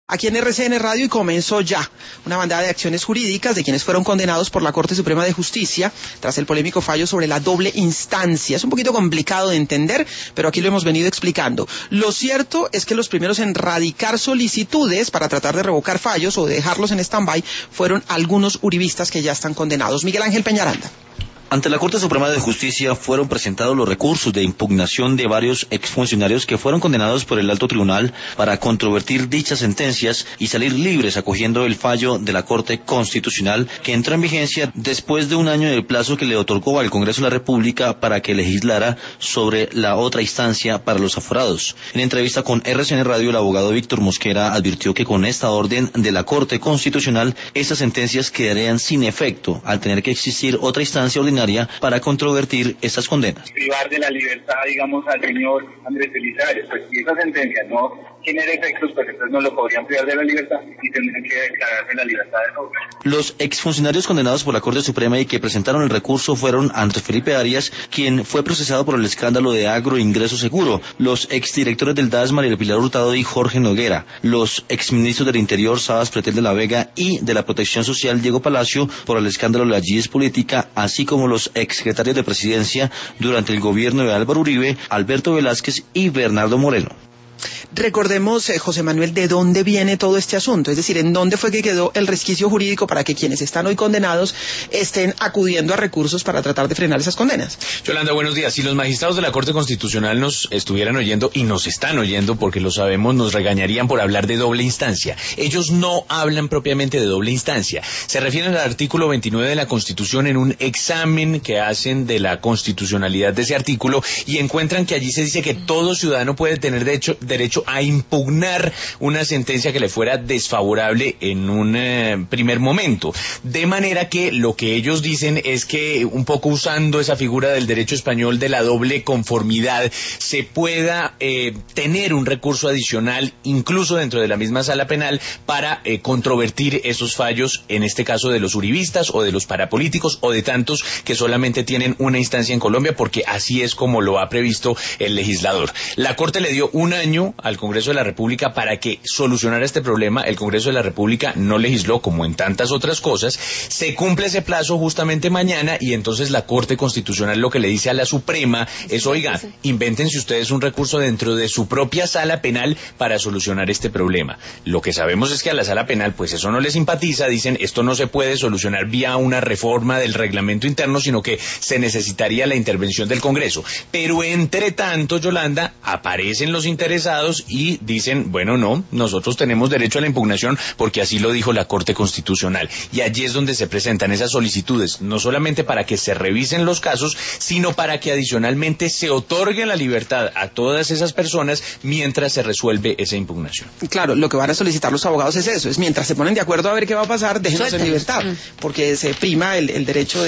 Aquí en RCN Radio y comenzó ya una bandada de acciones jurídicas de quienes fueron condenados por la Corte Suprema de Justicia tras el polémico fallo sobre la doble instancia. Es un poquito complicado de entender, pero aquí lo hemos venido explicando. Lo cierto es que los primeros en radicar solicitudes para tratar de revocar fallos o de dejarlos en stand-by fueron algunos uribistas que ya están condenados. Miguel Ángel Peñaranda. Ante la Corte Suprema de Justicia fueron presentados los recursos de impugnación de varios exfuncionarios que fueron condenados por el Alto Tribunal para controvertir dichas sentencias y salir libres acogiendo el fallo de la Corte Constitucional que entró en vigencia después de un año del plazo que le otorgó al Congreso de la República para que legislara sobre la otra instancia para los aforados. En entrevista con RCN Radio, el abogado Víctor Mosquera advirtió que con esta orden de la Corte Constitucional, estas sentencias quedarían sin efecto al tener que existir otra instancia ordinaria para controvertir estas condenas. Privar de la libertad, digamos, al señor Andrés Elizalde, pues si esa sentencia no genera efectos, pues entonces no lo podrían privar de la libertad y tendrían que declararse la libertad de nuevo. Los exfuncionarios condenados por la Corte Suprema y que presentaron el recurso fueron Andrés Felipe Arias, quien fue procesado por el escándalo de Agroingreso Seguro, los exdirectores del DAS, María Pilar Hurtado y Jorge Noguera, los exministros del Interior, Sabas Pretel de la Vega, y de la Protección Social, Diego Palacio, por el escándalo de la GIES Política, así como los exsecretarios de Presidencia durante el gobierno de Álvaro Uribe, Alberto Velázquez y Bernardo Moreno. Recordemos, José Manuel, de dónde viene todo este asunto, es decir, en dónde fue que quedó el resquicio jurídico para que quienes están hoy condenados estén acudiendo a recursos para tratar de frenar esas condenas. Yolanda, buenos días. Si los magistrados de la Corte Constitucional nos estuvieran oyendo, y nos están oyendo porque lo sabemos, nos regañarían por hablar de doble instancia. Ellos no hablan propiamente de doble instancia. Se refieren al artículo 29 de la Constitución en un examen que hacen de la constitucionalidad de ese artículo y encuentran que allí se dice que todo ciudadano puede tener derecho a impugnar una sentencia que le fuera desfavorable en un primer momento. De manera que lo que ellos dicen es que, un poco usando esa figura del derecho español de la doble conformidad, se pueda tener un recurso adicional, incluso dentro de la misma sala penal, para controvertir esos fallos, en este caso de los uribistas o de los parapolíticos o de tantos que solamente tienen una instancia en Colombia, porque así es como lo ha previsto el legislador. La Corte le dio un año al Congreso de la República para que solucionara este problema. El Congreso de la República no legisló, como en tantas otras cosas. Se cumple ese plazo justamente mañana y entonces la Corte Constitucional lo que le dice a la Suprema es: oiga, invéntense ustedes un recurso dentro de su propia sala penal para solucionar este problema. Lo que sabemos es que a la sala penal pues eso no les simpatiza, dicen esto no se puede solucionar vía una reforma del reglamento interno, sino que se necesitaría la intervención del Congreso. Pero entre tanto, Yolanda, aparecen los interesados y dicen, bueno, no, nosotros tenemos derecho a la impugnación porque así lo dijo la Corte Constitucional. Y allí es donde se presentan esas solicitudes, no solamente para que se revisen los casos, sino para que adicionalmente se otorgue la libertad a todas esas personas mientras se resuelve esa impugnación. Claro, lo que van a solicitar los abogados es eso, es mientras se ponen de acuerdo a ver qué va a pasar, déjenos en libertad, porque se prima el derecho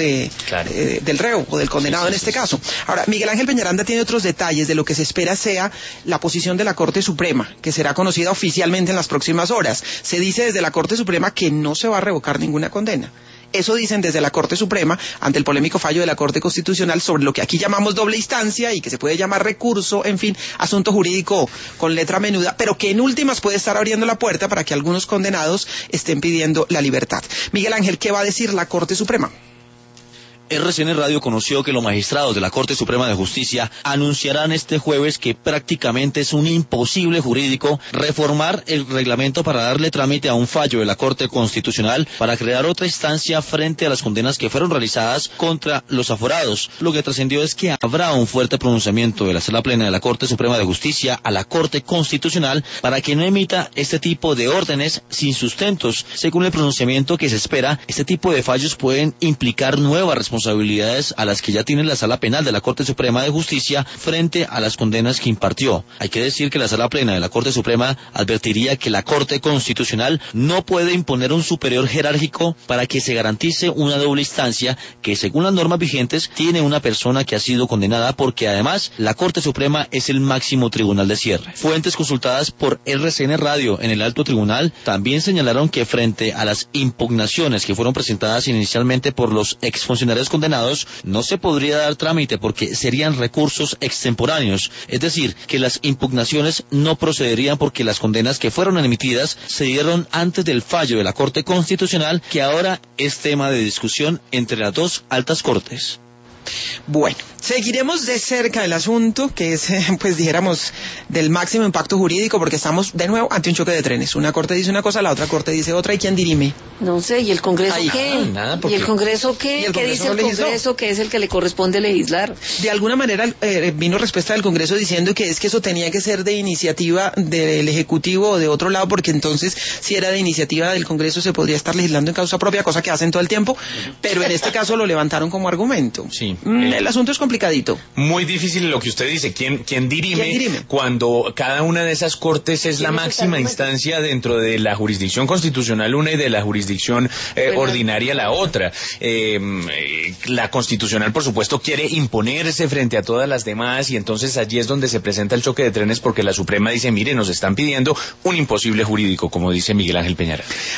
del reo o del condenado en este caso. Ahora, Miguel Ángel Peñaranda tiene otros detalles de lo que se espera sea la posición de la Corte Suprema, que será conocida oficialmente en las próximas horas. Se dice desde la Corte Suprema que no se va a revocar ninguna condena. Eso dicen desde la Corte Suprema ante el polémico fallo de la Corte Constitucional sobre lo que aquí llamamos doble instancia y que se puede llamar recurso, en fin, asunto jurídico con letra menuda, pero que en últimas puede estar abriendo la puerta para que algunos condenados estén pidiendo la libertad. Miguel Ángel, ¿qué va a decir la Corte Suprema? RCN Radio conoció que los magistrados de la Corte Suprema de Justicia anunciarán este jueves que prácticamente es un imposible jurídico reformar el reglamento para darle trámite a un fallo de la Corte Constitucional para crear otra instancia frente a las condenas que fueron realizadas contra los aforados. Lo que trascendió es que habrá un fuerte pronunciamiento de la Sala Plena de la Corte Suprema de Justicia a la Corte Constitucional para que no emita este tipo de órdenes sin sustentos. Según el pronunciamiento que se espera, este tipo de fallos pueden implicar nuevas responsabilidades a las que ya tiene la Sala Penal de la Corte Suprema de Justicia frente a las condenas que impartió. Hay que decir que la Sala Plena de la Corte Suprema advertiría que la Corte Constitucional no puede imponer un superior jerárquico para que se garantice una doble instancia que, según las normas vigentes, tiene una persona que ha sido condenada, porque además la Corte Suprema es el máximo tribunal de cierre. Fuentes consultadas por RCN Radio en el Alto Tribunal también señalaron que frente a las impugnaciones que fueron presentadas inicialmente por los exfuncionarios condenados, no se podría dar trámite porque serían recursos extemporáneos, es decir, que las impugnaciones no procederían porque las condenas que fueron emitidas se dieron antes del fallo de la Corte Constitucional, que ahora es tema de discusión entre las dos altas cortes. Bueno, seguiremos de cerca el asunto, que es, pues dijéramos, del máximo impacto jurídico, porque estamos de nuevo ante un choque de trenes. Una corte dice una cosa, la otra corte dice otra, ¿y quién dirime? No sé, ¿y el Congreso qué? Nada, ¿Y el Congreso qué? ¿Qué dice el Congreso, que es el que le corresponde legislar? De alguna manera vino respuesta del Congreso diciendo que es que eso tenía que ser de iniciativa del Ejecutivo o de otro lado, porque entonces si era de iniciativa del Congreso se podría estar legislando en causa propia, cosa que hacen todo el tiempo, pero en este caso lo levantaron como argumento. Sí. El asunto es complicadito. Muy difícil lo que usted dice. ¿Quién dirime cuando cada una de esas cortes es la máxima instancia dentro de la jurisdicción constitucional una y de la jurisdicción ordinaria la otra? La constitucional, por supuesto, quiere imponerse frente a todas las demás, y entonces allí es donde se presenta el choque de trenes, porque la Suprema dice, mire, nos están pidiendo un imposible jurídico, como dice Miguel Ángel Peñaranda.